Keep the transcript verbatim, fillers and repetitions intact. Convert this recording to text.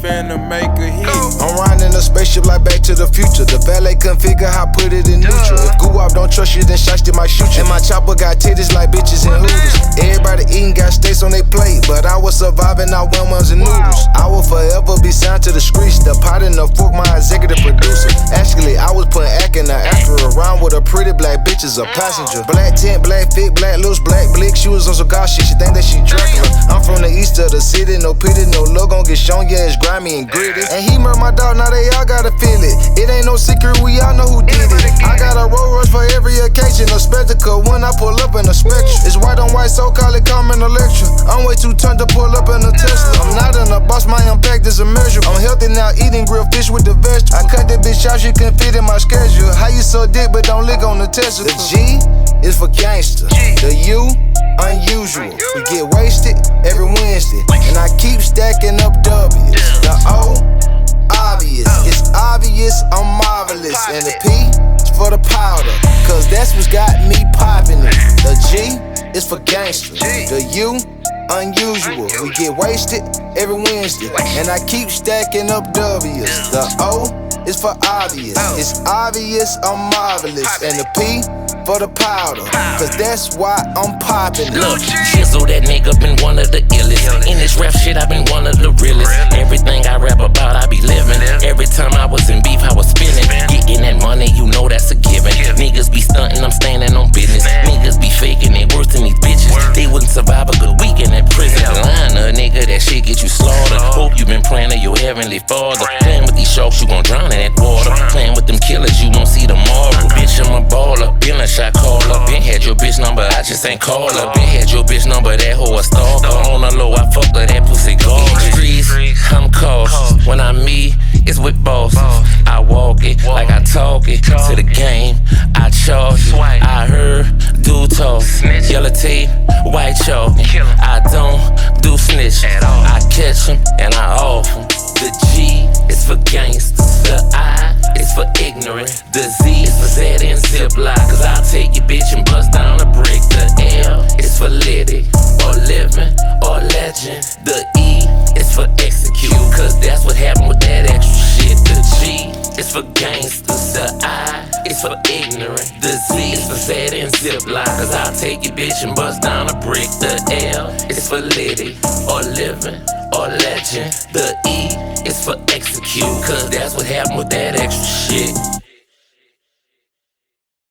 finna make a hit. I'm riding in a spaceship like Back to the Future. The valet couldn't figure how put it in neutral. If Guwap don't trust you, then shots might shoot you. And my chopper got titties like bitches and hooters. Everybody eating got steaks on their plate, but I was surviving out one ones and noodles. I will forever be signed to the streets. The pot and the fork, my executive producer. Actually, I was putting act in the actor around with a pretty black bitch as a passenger. Black tent, black fit, black loose, black blick. She was on some god shit, she think that she Dracula. I'm from the east of the city, no pity, no look gon' get shown, yeah, it's grimy and gritty. And he murdered my dog, now they all gotta feel it. It ain't no secret, we all know who did it. I got a Rolls Royce for every occasion, a spectacle when I pull up in a spectrum. It's white on white, so call it common electric. I'm way too turned to pull up in a Tesla. I'm not in a boss, my impact is immeasurable. I'm healthy now, eating grilled fish with the vegetables. I cut that bitch out, she couldn't fit in my schedule. How you so dick, but don't lick on the testicle? The G is for gangster, the U, unusual. We get wasted every Wednesday, and I keep stacking up W's. The O, obvious, it's obvious I'm marvelous. And the P is for the powder, cause that's what's got me popping it. The G is for gangster, the U, unusual. We get wasted every Wednesday, and I keep stacking up W's. The O is for obvious, it's obvious I'm marvelous. And the P for the powder, cause that's why I'm poppin'. Look, Shizzle, that nigga been one of the illest. In this rap shit, I been one of the realest. Everything I rap about, I be living. Every time I was in beef, I was spinning. Getting that money, you know that's a given. Niggas be stunting, I'm standing on business. Niggas be faking, they worse than these bitches. They wouldn't survive a good week in that prison. Line a nigga, that shit get you slaughtered. Hope you been praying to your heavenly father. Playing with these sharks, you gon' drown in that water. Playing with them killers, you won't see tomorrow. Bitch, I'm a baller, feeling shot caller. Been had your bitch number, I just ain't call her. Been had your bitch number, that hoe a stalker. On the low, I fucked her, that pussy gorgeous. Streets, I'm cautious. When I'm me, it's with bosses. I walk it like I talk it. To the game, I charge it. I heard, do talk. Yellow tape, white chalk. I don't do snitch. I catch him and I off him. The G is for gangsters. The I is for ignorant. The Z is for Zed and Ziploc. Cause I'll take your bitch and bust down a brick. The L is for litty, or living, or legend. The E is for execute. Cause that's what happened with that extra shit. The G is for gangsters. The I is for ignorant. The Z is for Zed and Ziploc. Cause I'll take your bitch and bust down a brick. The L is for litty, or living, or legend. The E is for execute, cause that's what happened with that extra shit.